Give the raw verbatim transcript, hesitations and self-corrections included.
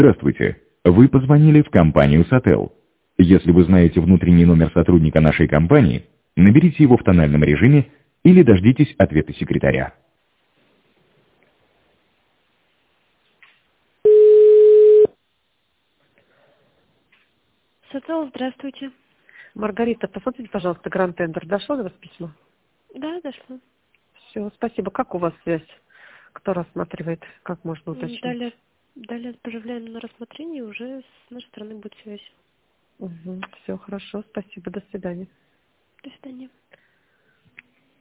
Здравствуйте. Вы позвонили в компанию Сотел. Если вы знаете внутренний номер сотрудника нашей компании, наберите его в тональном режиме или дождитесь ответа секретаря. Сотел, здравствуйте. Маргарита, посмотрите, пожалуйста, Гранд Тендер. Дошло до вас письмо? Да, дошло. Все, спасибо. Как у вас связь? Кто рассматривает? Как можно М, уточнить? Далее, далее отправляем на рассмотрение, уже с нашей стороны будет связь. Угу. Все, хорошо. Спасибо. До свидания. До свидания.